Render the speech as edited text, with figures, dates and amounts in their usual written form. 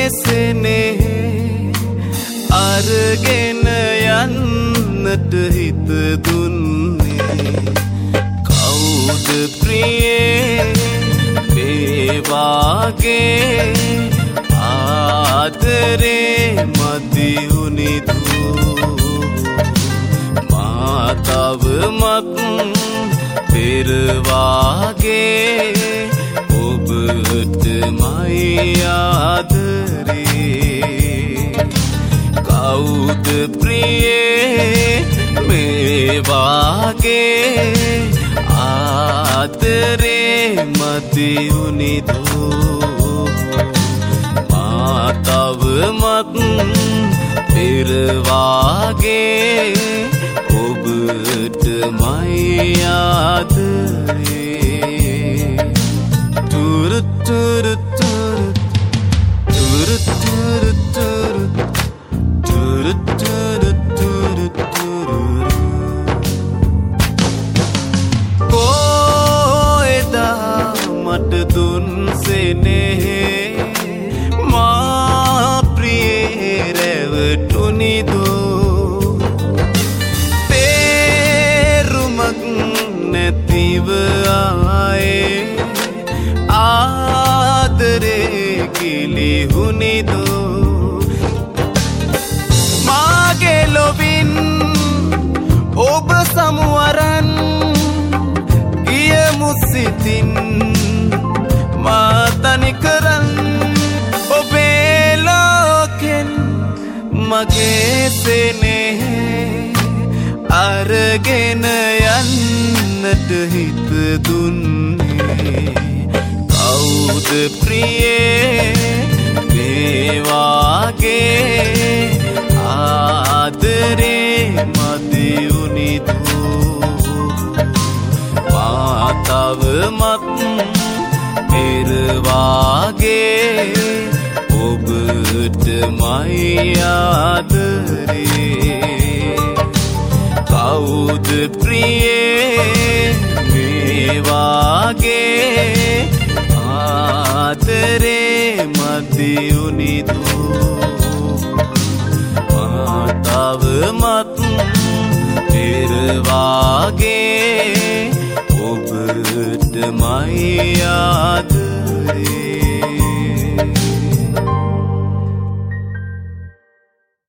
සෙනෙහ අරගෙන යන්නට හිත දුන්නේ කවුද ප්‍රියේ මේ වාගේ ආදරේ මදි උනිදු මා තවමත් පෙර වාගේ ඔබටමයි ආදරේ කවුද ප්‍රියේ මේ වාගේ ආදරේ මදි උනිදු මා තවමත් පෙර වාගේ ඔබටමයි ආදරේ තුරු තුරු තුරු තුරු තුරු තුරු තුරු තුරු තුරු කොහෙදා මට දුන් සෙනෙහ මා ප්‍රියේ රැවටුනිදෝ තේරුමක් නැතිව ආයේ ආදරේ කිලිහුනිදෝ මාගේ ලොවින් ඔබ සමුවරන් ගියමු සිතින් මා තනි කරන් ඔබේ ලෝකෙන් මගේ සෙනෙහ අරගෙන යන්නට හිත දුන්නේ කවුද ප්‍රියේ මේ වාගේ ආදරේ මදි උනිදු මා තවමත් පෙර වාගේ ඔබටමයි ආදරේ කවුද ප්‍රියේ මේ වාගේ ආදරේ මදි උනිදු මා තවමත් පෙර වාගේ ඔබටමයි ආදරේ